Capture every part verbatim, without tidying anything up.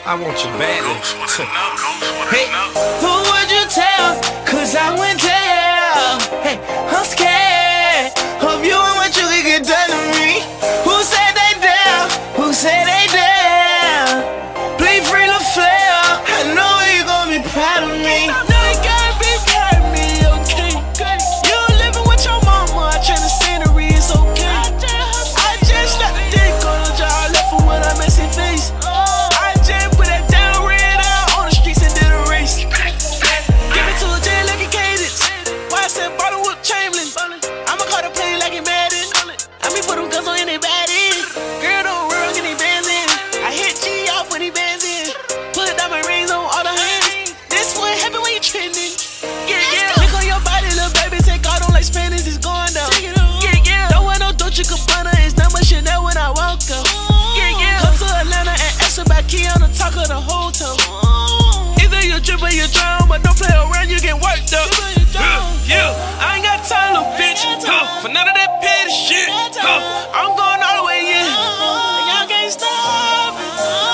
I want you badly. Hey, who would you tell? Cause I went down. Hey, I'm scared of you and what you could get done to me. Who said they down? Who said they down? Bleed free to flare. I know you gon' be proud of me. Now you gotta be proud of me, okay? You living with your mama, I tryna scenery, it's okay. I just let the dick go to jar, left her with a messy face. I just put that down red out on the streets and did a race. Give it to a jail like a cadence. Why I said bottle with Chamberlain? I'ma call the play like it Madden. I mean put them guns on anybody. Girl don't run, get these bands in. I hit G off when he bands in. Put diamond rings on all the hands. This what happen when you trending. Yeah, yeah. Look on your body, little baby. Take all them like Spanish, it's going down. Yeah, yeah. Don't want no Dolce Gabbana, it's not much Chanel when I walk up. Yeah, yeah. Come to Atlanta and ask about Key on the talk of the hotel. Either you drip or you drown, but don't play around, you get worked up. Yeah, yeah. I ain't got time, little bitch. Huh, for none of that petty shit. Huh, I'm going all the way in. And y'all can't stop it.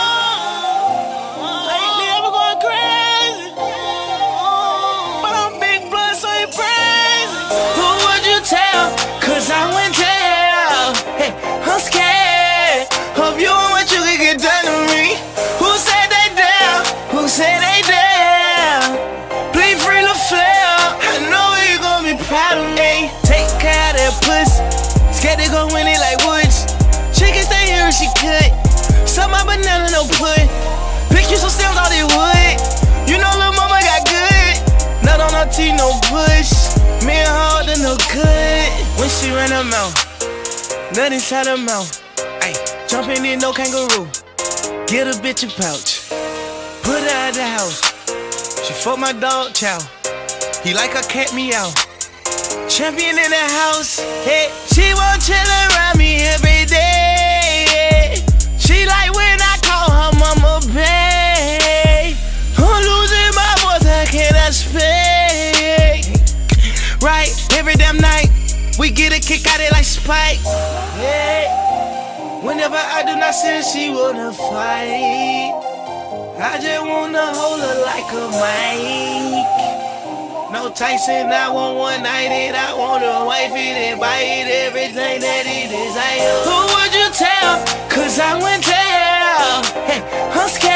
Lately, I'm going crazy. But I'm big blood, so you crazy. Who would you tell? Cause I went down. Hey, I'm scared of you and what you could get done to me. Who said they down? Who said they down? Bleed free to flare. I know you gon' be proud of me. Take care of that pussy. Scared they gon' win it like Woods. She can stay here if she could. Suck my banana, no pudding. Pick you some stems all they wood. You know lil' mama got good. Nut on her teeth, no push. Me and her holding no good. When she ran her mouth, nut inside her mouth. Ay, jumping in no kangaroo. Get a bitch a pouch. Put her at the house. She fuck my dog chow. He like her cat meow. Champion in the house. Hey, she won't chill around me every day. She like when I call her mama babe. I'm losing my voice, I cannot speak. Right, every damn night we get a kick out it like Spike. Hey, whenever I do not see her, she wanna fight. I just wanna hold her like a mic. No Tyson, I want one night it. I want to wife it and buy it everything that it is. I am. Who would you tell? Cause I went down. Hey, I'm scared.